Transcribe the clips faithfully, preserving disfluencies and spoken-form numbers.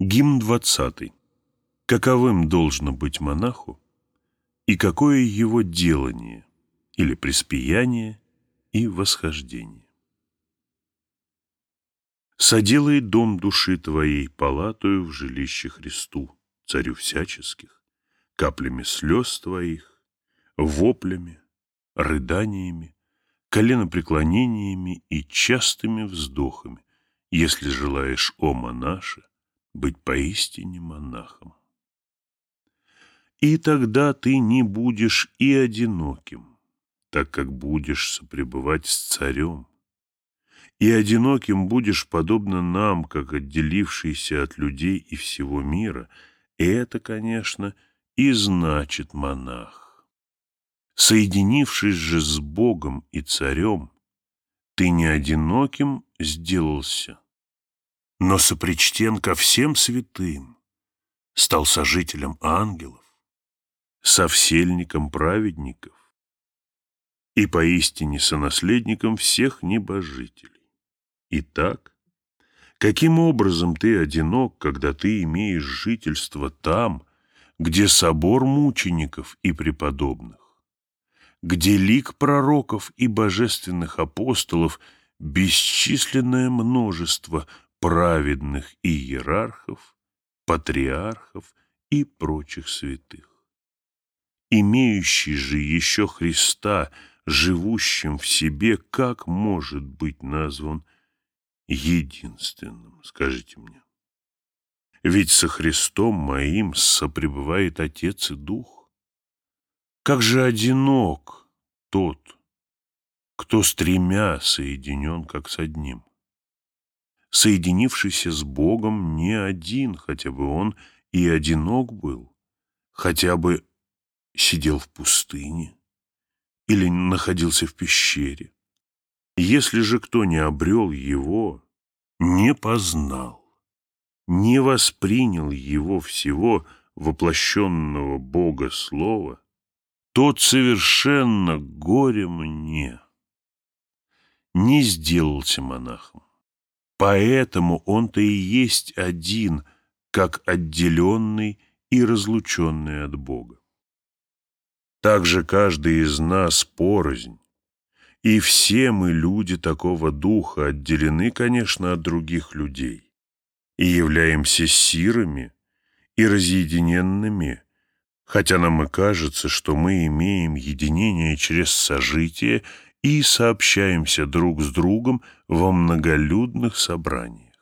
Гимн двадцатый. Каковым должно быть монаху, и какое его делание или преспияние и восхождение. Соделай дом души твоей палатою в жилище Христу, царю всяческих, каплями слез твоих, воплями, рыданиями, коленопреклонениями и частыми вздохами, если желаешь, о монаше, быть поистине монахом. И тогда ты не будешь и одиноким, так как будешь сопребывать с царем. И одиноким будешь подобно нам, как отделившийся от людей и всего мира. И это, конечно, и значит монах. Соединившись же с Богом и царем, ты не одиноким сделался, но сопричтен ко всем святым, стал сожителем ангелов, совсельником праведников и поистине сонаследником всех небожителей. Итак, каким образом ты одинок, когда ты имеешь жительство там, где собор мучеников и преподобных, где лик пророков и божественных апостолов, бесчисленное множество праведных иерархов, патриархов и прочих святых? Имеющий же еще Христа, живущим в себе, как может быть назван единственным, скажите мне? Ведь со Христом моим сопребывает Отец и Дух. Как же одинок тот, кто с тремя соединен, как с одним. Соединившийся с Богом не один, хотя бы он и одинок был, хотя бы сидел в пустыне или находился в пещере. Если же кто не обрел его, не познал, не воспринял его всего воплощенного Бога Слова, тот совершенно горе мне не сделался монахом. Поэтому он-то и есть один, как отделенный и разлученный от Бога. Также каждый из нас порознь, и все мы, люди такого духа, отделены, конечно, от других людей, и являемся сирами и разъединенными, хотя нам и кажется, что мы имеем единение через сожитие и сообщаемся друг с другом во многолюдных собраниях.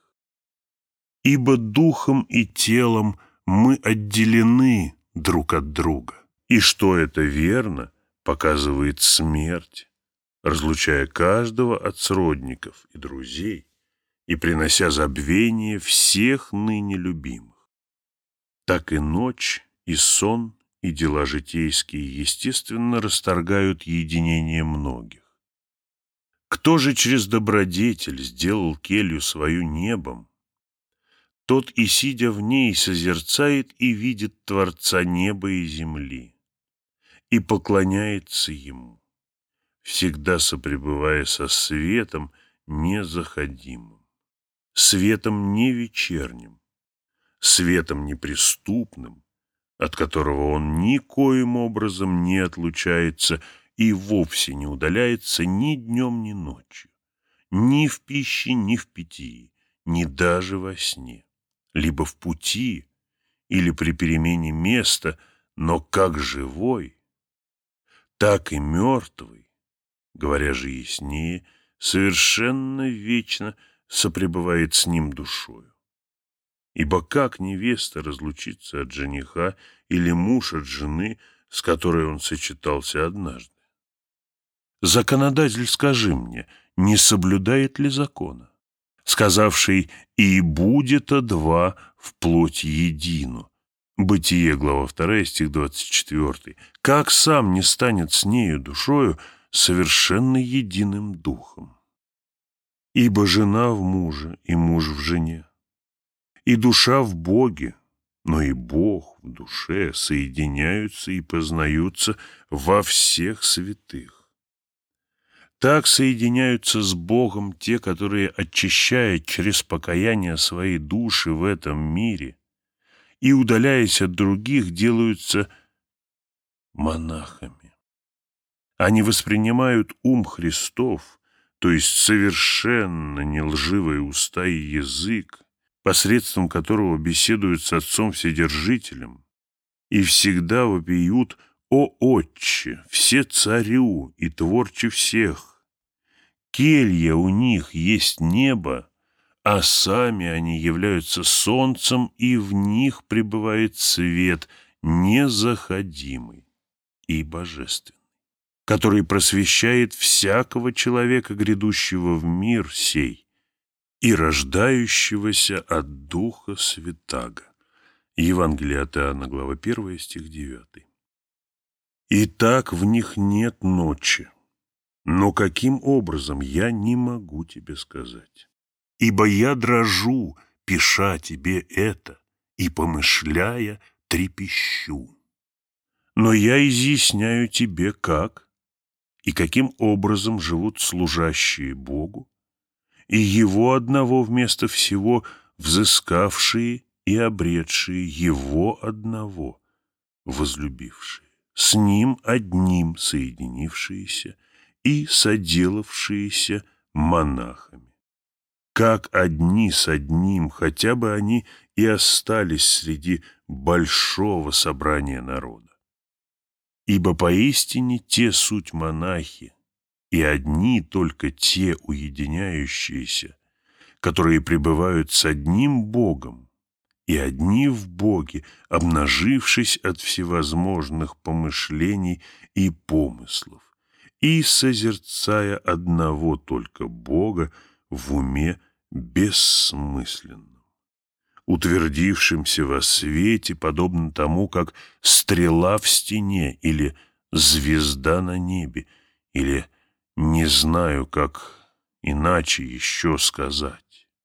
Ибо духом и телом мы отделены друг от друга, и что это верно, показывает смерть, разлучая каждого от сродников и друзей и принося забвение всех ныне любимых. Так и ночь, и сон, и дела житейские, естественно, расторгают единение многих. Кто же через добродетель сделал келью свою небом, тот и, сидя в ней, созерцает и видит Творца неба и земли, и поклоняется Ему, всегда сопребывая со светом незаходимым, светом не вечерним, светом неприступным, от которого он никоим образом не отлучается и вовсе не удаляется ни днем, ни ночью, ни в пище, ни в питье, ни даже во сне, либо в пути или при перемене места, но как живой, так и мертвый, говоря же яснее, совершенно вечно сопребывает с ним душою. Ибо как невеста разлучится от жениха или муж от жены, с которой он сочетался однажды? Законодатель, скажи мне, не соблюдает ли закона, сказавший «и будет-то два вплоть едину»? Бытие, глава вторая, стих двадцать четвёртый. Как сам не станет с нею душою совершенно единым духом? Ибо жена в муже, и муж в жене, и душа в Боге, но и Бог в душе соединяются и познаются во всех святых. Так соединяются с Богом те, которые, очищая через покаяние свои души в этом мире и, удаляясь от других, делаются монахами. Они воспринимают ум Христов, то есть совершенно не лживые уста и язык, посредством которого беседуют с Отцом Вседержителем, и всегда вопиют: «О Отче, все царю и творче всех! Келья у них есть небо, а сами они являются солнцем, и в них пребывает свет незаходимый и божественный, который просвещает всякого человека, грядущего в мир сей и рождающегося от Духа Святаго». Евангелие от Иоанна, глава первая, стих девятый. «Итак, в них нет ночи, но каким образом, я не могу тебе сказать. Ибо я дрожу, пиша тебе это, и, помышляя, трепещу. Но я изъясняю тебе, как и каким образом живут служащие Богу, и Его одного вместо всего взыскавшие и обретшие Его одного, возлюбившие, с Ним одним соединившиеся и соделавшиеся монахами. Как одни с одним, хотя бы они и остались среди большого собрания народа. Ибо поистине те суть монахи, и одни только те уединяющиеся, которые пребывают с одним Богом, и одни в Боге, обнажившись от всевозможных помышлений и помыслов, и созерцая одного только Бога в уме бессмысленном, утвердившимся во свете, подобно тому, как стрела в стене или звезда на небе, или не знаю, как иначе еще сказать.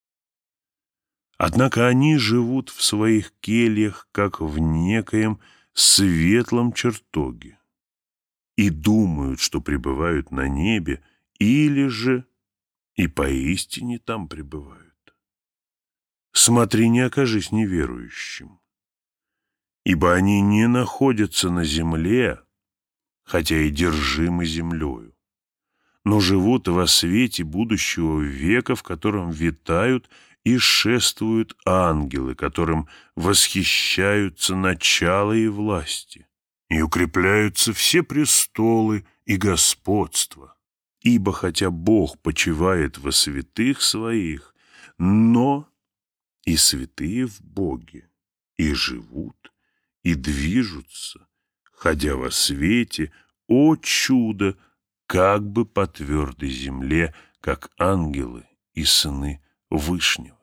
Однако они живут в своих кельях, как в некоем светлом чертоге, и думают, что пребывают на небе, или же и поистине там пребывают. Смотри, не окажись неверующим, ибо они не находятся на земле, хотя и держимы землею, но живут во свете будущего века, в котором витают и шествуют ангелы, которым восхищаются начало и власти, и укрепляются все престолы и господства. Ибо хотя Бог почивает во святых своих, но и святые в Боге, и живут, и движутся, ходя во свете, о чудо, как бы по твердой земле, как ангелы и сыны Вышнего.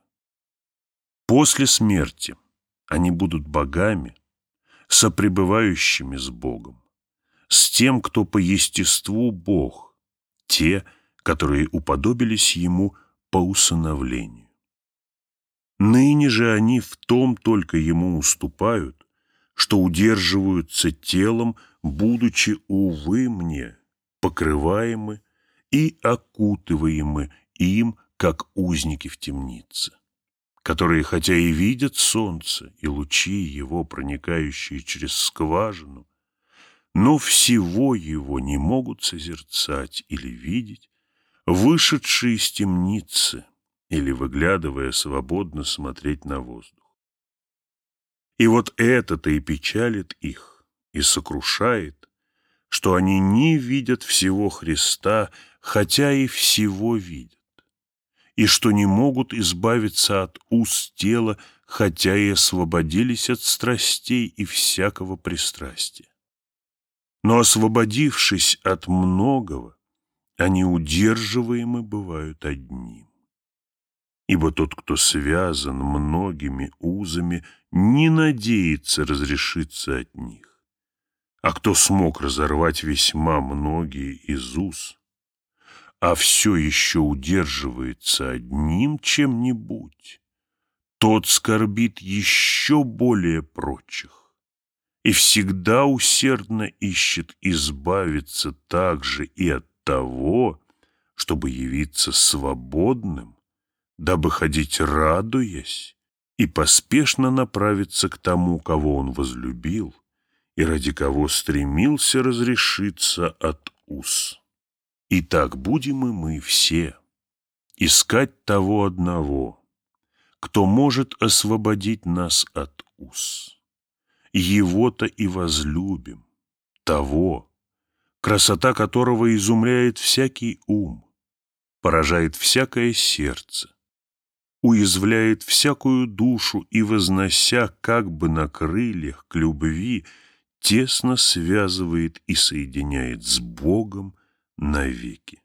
После смерти они будут богами, сопребывающими с Богом, с тем, кто по естеству Бог, те, которые уподобились Ему по усыновлению. Ныне же они в том только Ему уступают, что удерживаются телом, будучи, увы мне, покрываемы и окутываемы им, как узники в темнице, которые, хотя и видят солнце и лучи его, проникающие через скважину, но всего его не могут созерцать или видеть, вышедшие из темницы или, выглядывая свободно, смотреть на воздух. И вот это-то и печалит их, и сокрушает, что они не видят всего Христа, хотя и всего видят, и что не могут избавиться от уз тела, хотя и освободились от страстей и всякого пристрастия. Но, освободившись от многого, они удерживаемы бывают одним. Ибо тот, кто связан многими узами, не надеется разрешиться от них, а кто смог разорвать весьма многие из уз, а все еще удерживается одним чем-нибудь, тот скорбит еще более прочих и всегда усердно ищет избавиться также и от того, чтобы явиться свободным, дабы ходить радуясь и поспешно направиться к тому, кого он возлюбил и ради кого стремился разрешиться от уз. Итак, будем и мы все искать того одного, кто может освободить нас от уз. Его-то и возлюбим, того, красота которого изумляет всякий ум, поражает всякое сердце, уязвляет всякую душу и, вознося как бы на крыльях к любви, тесно связывает и соединяет с Богом навеки.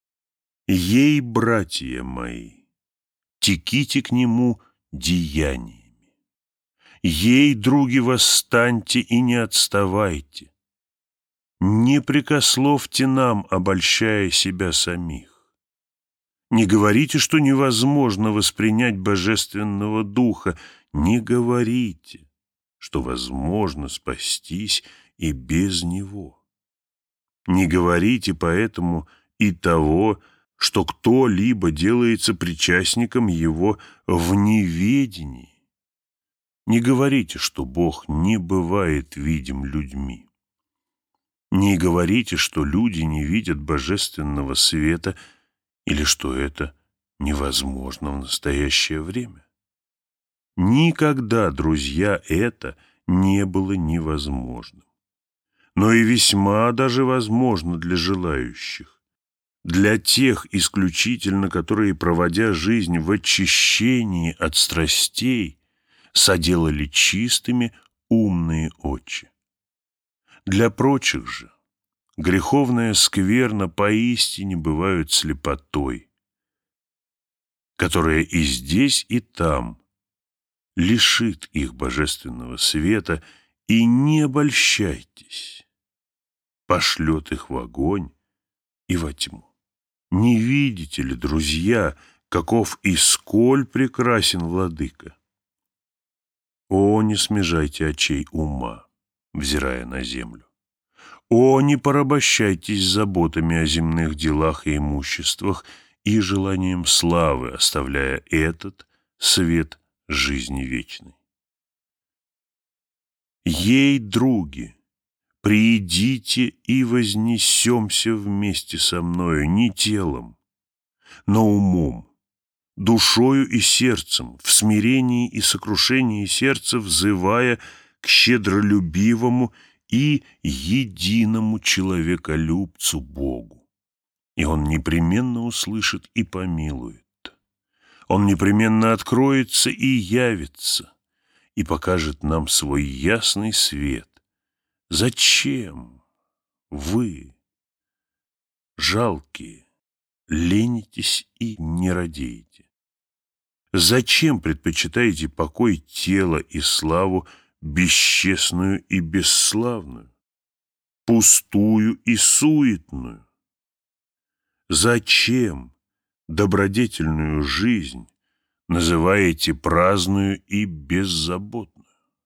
Ей, братья мои, теките к Нему деяниями. Ей, други, восстаньте и не отставайте. Не прекословьте нам, обольщая себя самих. Не говорите, что невозможно воспринять Божественного Духа. Не говорите, что возможно спастись и без Него. Не говорите поэтому и того, что кто-либо делается причастником Его в неведении. Не говорите, что Бог не бывает видим людьми. Не говорите, что люди не видят божественного света или что это невозможно в настоящее время. Никогда, друзья, это не было невозможным, но и весьма даже возможно для желающих, для тех исключительно, которые, проводя жизнь в очищении от страстей, соделали чистыми умные очи. Для прочих же греховная скверна поистине бывает слепотой, которая и здесь, и там лишит их божественного света, и не обольщайтесь, пошлет их в огонь и во тьму. Не видите ли, друзья, каков и сколь прекрасен Владыка? О, не смежайте очей ума, взирая на землю. О, не порабощайтесь заботами о земных делах и имуществах и желанием славы, оставляя этот свет жизни вечной. Ей, други, приидите и вознесемся вместе со мною не телом, но умом, душою и сердцем, в смирении и сокрушении сердца, взывая к щедролюбивому и единому человеколюбцу Богу. И Он непременно услышит и помилует. Он непременно откроется и явится, и покажет нам свой ясный свет. Зачем вы, жалкие, ленитесь и не радеете? Зачем предпочитаете покой тела и славу бесчестную и бесславную, пустую и суетную? Зачем добродетельную жизнь называете праздную и беззаботную?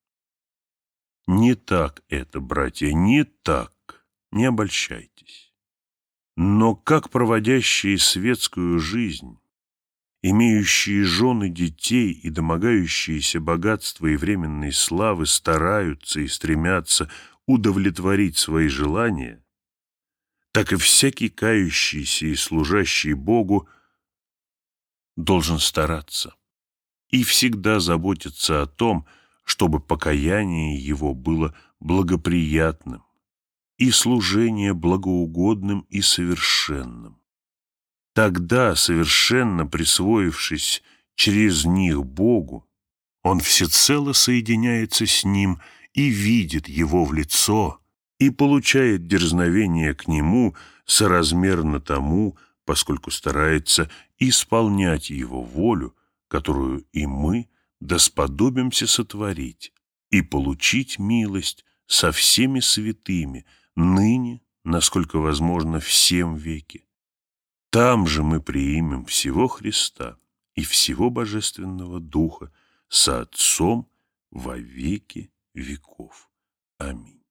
Не так это, братья, не так, не обольщайтесь. Но как проводящие светскую жизнь, имеющие жены детей и домогающиеся богатства и временной славы стараются и стремятся удовлетворить свои желания, так и всякий кающийся и служащий Богу должен стараться и всегда заботиться о том, чтобы покаяние его было благоприятным и служение благоугодным и совершенным. Тогда, совершенно присвоившись через них Богу, он всецело соединяется с Ним и видит Его в лицо, и получает дерзновение к Нему соразмерно тому, поскольку старается исполнять Его волю, которую и мы досподобимся сотворить, и получить милость со всеми святыми, ныне, насколько возможно, всем веки. Там же мы приимем всего Христа и всего Божественного Духа со Отцом во веки веков. Аминь.